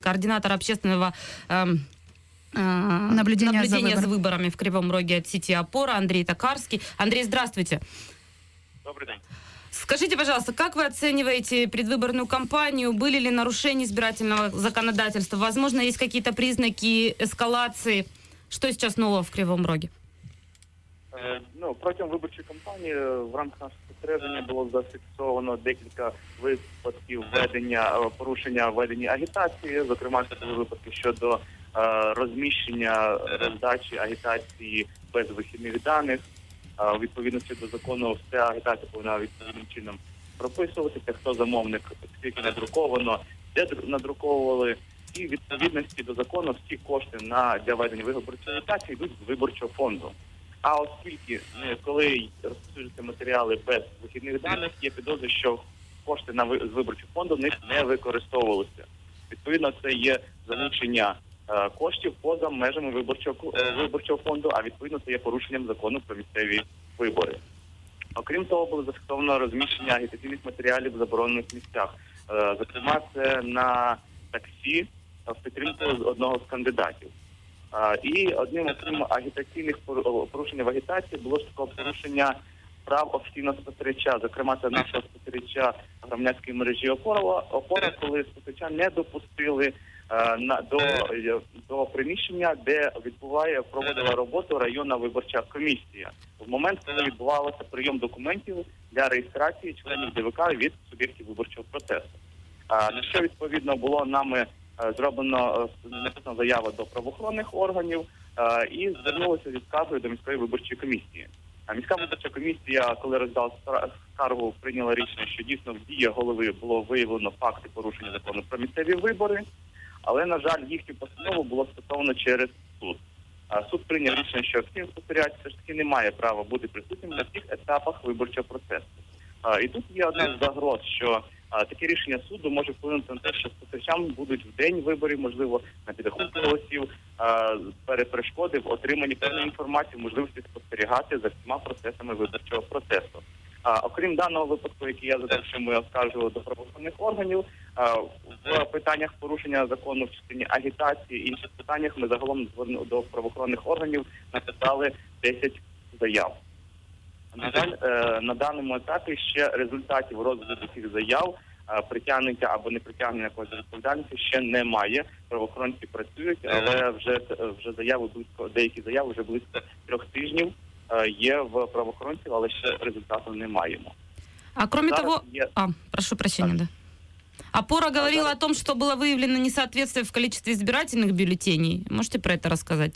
координатор общественного Наблюдение за выборами в Кривом Роге от сети «Опора» Андрей Токарский. Андрей, здравствуйте. Добрый день. Скажите, пожалуйста, как вы оцениваете предвыборную кампанию? Были ли нарушения избирательного законодательства? Возможно, есть какие-то признаки эскалации? Что сейчас нового в Кривом Роге? Протягом виборчої кампанії в рамках нашого спостереження було зафіксовано декілька випадків порушення ведення агітації. Зокрема, це були випадки щодо розміщення, роздачі агітації без вихідних даних. У відповідності до закону вся агітація повинна відповідним чином прописуватися, хто замовник, скільки надруковано, де надруковували. І в відповідності до закону всі кошти для ведення виборчої агітації йдуть з виборчого фонду. А оскільки, коли розповсюджуються матеріали без вихідних даних, є підозри, що кошти з виборчого фонду в них не використовувалися. Відповідно, це є залучення коштів поза межами виборчого фонду, а відповідно це є порушенням закону про місцеві вибори. Окрім того, було зафіксовано розміщення агітаційних матеріалів в заборонених місцях. Зокрема, це на таксі в підтримку одного з кандидатів. І одним окрім агітаційних порушень в агітації було такого порушення прав офіційного спостерігача. Зокрема, це нашого спостерігача громадської мережі «Опора», коли спостерігача не допустили до приміщення, де проводила роботу районна виборча комісія. В момент, коли відбувався прийом документів для реєстрації членів ДВК від суб'єктів виборчого процесу. На що, відповідно, було нами написана заява до правоохоронних органів і звернулася зі скаргою до міської виборчої комісії. Міська виборча комісія, коли роздала скаргу, прийняла рішення, що дійсно в дії голови було виявлено факти порушення закону про місцеві вибори, але, на жаль, їхню постанову було скасовано через суд. Суд прийняв рішення, що офіційний спостерігач все ж таки не має права бути присутнім на всіх етапах виборчого процесу. І тут є одна з загроз, що таке рішення суду може вплинути на те, що спостерігачам будуть в день виборів, можливо, на підрахунку голосів, перешкоди в отриманні певної інформації, можливості спостерігати за всіма процесами виборчого процесу. Окрім даного випадку, який я задав, що ми оскаржували до правоохоронних органів, в питаннях порушення закону в частині агітації і інших питаннях ми загалом до правоохоронних органів написали 10 заяв. На жаль, на даному етапі ще результатів розгляду цих заяв, притягнення або не притягнення якоїсь відповідальності ще немає. Правоохоронці працюють, але вже деякі заяви вже близько 3 тижнів є в правоохоронців, але ще результату не маємо. А кроме того... прошу прощения, да. «Опора» говорила о том, что было выявлено несоответствие в количестве избирательных бюллетеней. Можете про это рассказать?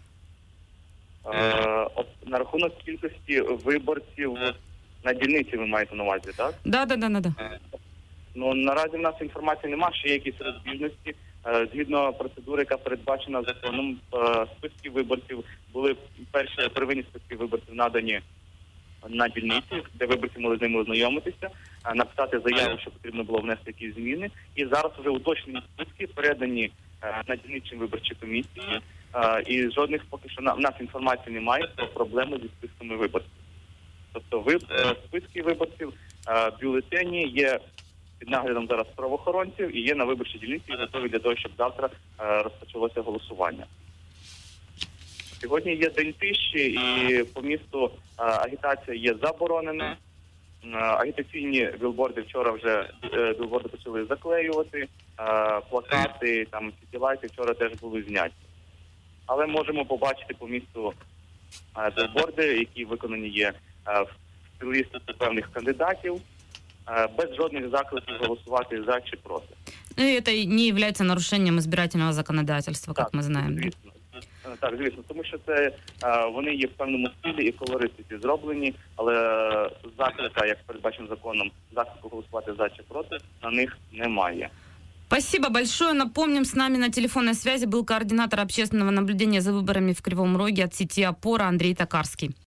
На рахунок кількості виборців на дільниці ви маєте на увазі, так? Да. Наразі в нас інформації немає, що є якісь розбіжності. Згідно процедури, яка передбачена законом, списки виборців були первинні списки виборців надані на дільниці, де виборці могли з ними ознайомитися, написати заяву, що потрібно було внести якісь зміни. І зараз вже уточнені списки передані на дільничні виборчі комісії. І жодних поки що в нас інформації немає про проблеми зі списками виборців. Тобто списки виборців, бюлетені є під наглядом зараз правоохоронців і є на виборчій дільниці готові для того, щоб завтра розпочалося голосування. Сьогодні є День тиші і по місту агітація є заборонена. Агітаційні білборди вчора вже почали заклеювати, плакати, сітілайти вчора теж були зняті. Але можемо побачити по місту білборди, які виконані є в стилістиці певних кандидатів, без жодних закликів голосувати за чи проти. И это не является нарушением избирательного законодательства, как мы знаем. Звісно. Так, звісно, тому що це вони є в певному стилі і колористиці зроблені, але заклика, як передбачено законом, заклику голосувати за чи проти, на них немає. Спасибо большое. Напомним, с нами на телефонной связи был координатор общественного наблюдения за выборами в Кривом Роге от сети «Опора» Андрей Токарский.